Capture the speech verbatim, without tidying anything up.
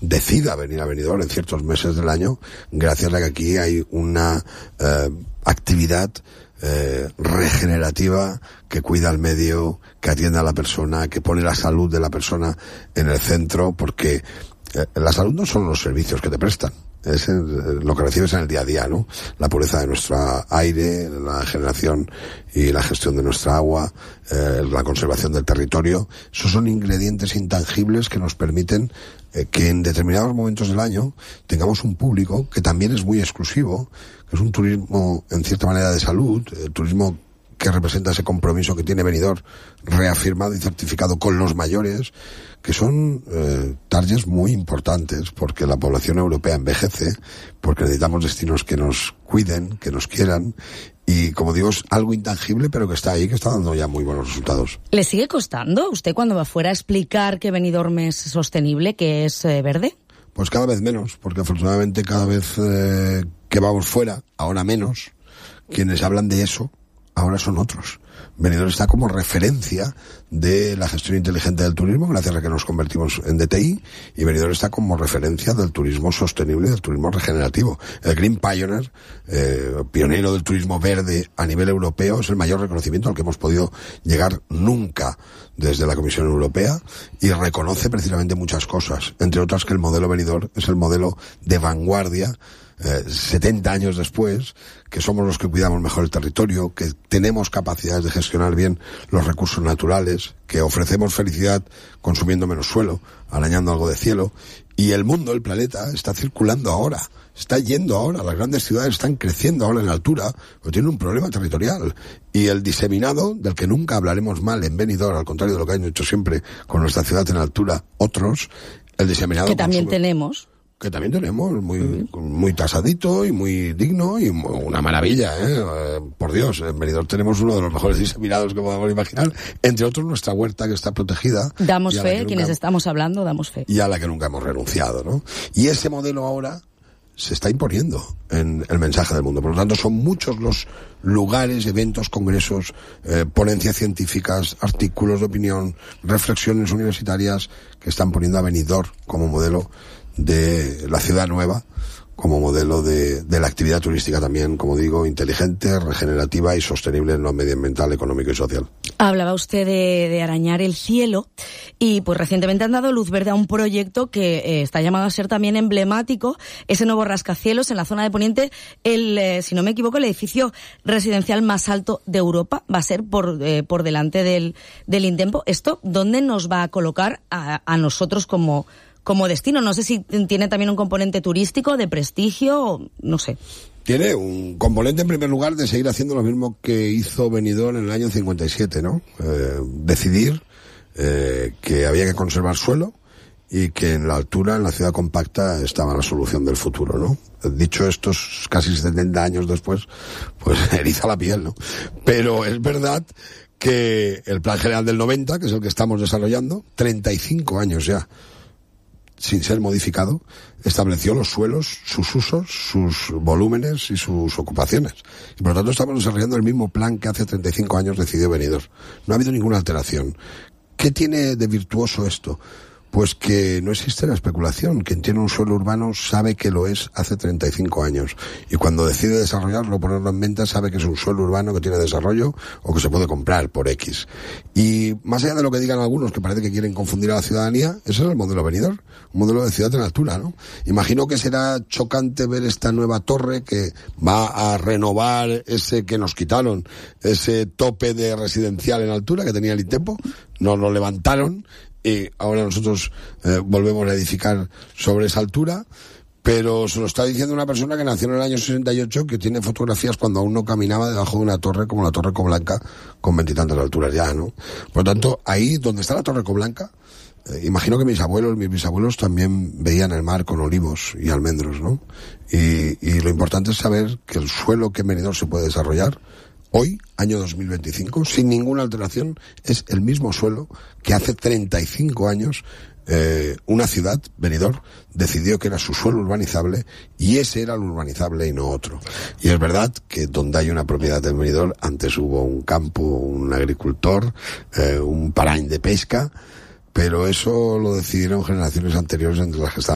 decida venir a Benidorm en ciertos meses del año, gracias a que aquí hay una eh, actividad eh, regenerativa que cuida al medio, que atiende a la persona, que pone la salud de la persona en el centro, porque eh, la salud no son los servicios que te prestan, es el, lo que recibes en el día a día, ¿no? La pureza de nuestro aire, la generación y la gestión de nuestra agua, eh, la conservación del territorio. Esos son ingredientes intangibles que nos permiten eh, que en determinados momentos del año tengamos un público que también es muy exclusivo, que es un turismo en cierta manera de salud, el turismo que representa ese compromiso que tiene Benidorm reafirmado y certificado con los mayores, que son eh, targets muy importantes, porque la población europea envejece, porque necesitamos destinos que nos cuiden, que nos quieran, y como digo, es algo intangible, pero que está ahí, que está dando ya muy buenos resultados. ¿Le sigue costando usted cuando va fuera a explicar que Benidorm es sostenible, que es eh, verde? Pues cada vez menos, porque afortunadamente cada vez eh, que vamos fuera, ahora menos, quienes hablan de eso ahora son otros. Benidorm está como referencia de la gestión inteligente del turismo, gracias a que nos convertimos en D T I, y Benidorm está como referencia del turismo sostenible y del turismo regenerativo. El Green Pioneer, eh, pionero del turismo verde a nivel europeo, es el mayor reconocimiento al que hemos podido llegar nunca desde la Comisión Europea, y reconoce precisamente muchas cosas, entre otras que el modelo Benidorm es el modelo de vanguardia, Eh, setenta años después, que somos los que cuidamos mejor el territorio, que tenemos capacidades de gestionar bien los recursos naturales, que ofrecemos felicidad consumiendo menos suelo, arañando algo de cielo, y el mundo, el planeta, está circulando ahora, está yendo ahora, las grandes ciudades están creciendo ahora en altura, pero tienen un problema territorial, y el diseminado, del que nunca hablaremos mal en Benidorm, al contrario de lo que han hecho siempre con nuestra ciudad en altura otros, el diseminado que también consume... tenemos que también tenemos, muy muy tasadito y muy digno y una maravilla, ¿eh? Eh, por Dios, en Benidorm tenemos uno de los mejores diseminados que podamos imaginar, entre otros nuestra huerta, que está protegida. Damos fe, nunca, quienes estamos hablando, damos fe. Y a la que nunca hemos renunciado, ¿no? Y ese modelo ahora se está imponiendo en el mensaje del mundo. Por lo tanto, son muchos los lugares, eventos, congresos, eh, ponencias científicas, artículos de opinión, reflexiones universitarias que están poniendo a Benidorm como modelo de la ciudad nueva, como modelo de, de la actividad turística también, como digo, inteligente, regenerativa y sostenible en lo medioambiental, económico y social. Hablaba usted de, de arañar el cielo, y pues recientemente han dado luz verde a un proyecto que eh, está llamado a ser también emblemático, ese nuevo rascacielos en la zona de Poniente, el, eh, si no me equivoco, el edificio residencial más alto de Europa, va a ser por, eh, por delante del, del Intempo. ¿Esto dónde nos va a colocar a, a nosotros como como destino? No sé si tiene también un componente turístico, de prestigio, no sé. Tiene un componente, en primer lugar, de seguir haciendo lo mismo que hizo Benidorm en el año cincuenta y siete, ¿no? Eh, decidir eh, que había que conservar suelo y que en la altura, en la ciudad compacta, estaba la solución del futuro, ¿no? Dicho esto, casi setenta años después, pues eriza la piel, ¿no? Pero es verdad que el Plan General del noventa, que es el que estamos desarrollando, treinta y cinco años ya, sin ser modificado, estableció los suelos, sus usos, sus volúmenes y sus ocupaciones. Y por lo tanto estamos desarrollando el mismo plan que hace treinta y cinco años decidió Benidorm. No ha habido ninguna alteración. ¿Qué tiene de virtuoso esto? Pues que no existe la especulación. Quien tiene un suelo urbano sabe que lo es hace treinta y cinco años. Y cuando decide desarrollarlo, ponerlo en venta, sabe que es un suelo urbano que tiene desarrollo o que se puede comprar por X. Y más allá de lo que digan algunos, que parece que quieren confundir a la ciudadanía, ese es el modelo Benidorm, un modelo de ciudad en altura, ¿no? Imagino que será chocante ver esta nueva torre que va a renovar ese que nos quitaron, ese tope de residencial en altura que tenía el Intempo, nos lo levantaron, y ahora nosotros eh, volvemos a edificar sobre esa altura, pero se lo está diciendo una persona que nació en el año sesenta y ocho, que tiene fotografías cuando aún no caminaba debajo de una torre como la Torre Coblanca, con veintitantas alturas ya, ¿no? Por lo tanto, ahí donde está la Torre Coblanca, eh, imagino que mis abuelos, mis bisabuelos también veían el mar con olivos y almendros, ¿no? Y, y lo importante es saber que el suelo que en Benidorm se puede desarrollar hoy, año dos mil veinticinco, sin ninguna alteración, es el mismo suelo que hace treinta y cinco años eh, una ciudad, Benidorm, decidió que era su suelo urbanizable, y ese era el urbanizable y no otro. Y es verdad que donde hay una propiedad en Benidorm, antes hubo un campo, un agricultor, eh, un parany de pesca, pero eso lo decidieron generaciones anteriores entre las que estaban